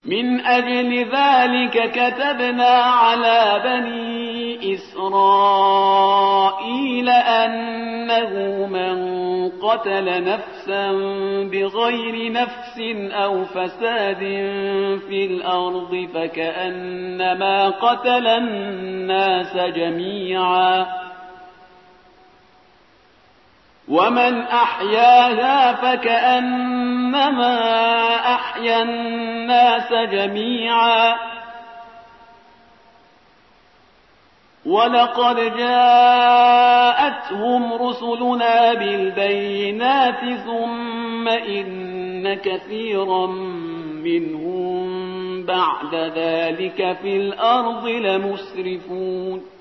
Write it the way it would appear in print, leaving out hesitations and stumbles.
من أجل ذلك كتبنا على بني إسرائيل أنه من قتل نفسا بغير نفس أو فساد في الأرض فكأنما قتل الناس جميعا ومن أحياها فكأنما أحيا الناس جميعا ولقد جاءتهم رسلنا بالبينات ثم إن كثيرا منهم بعد ذلك في الأرض لمسرفون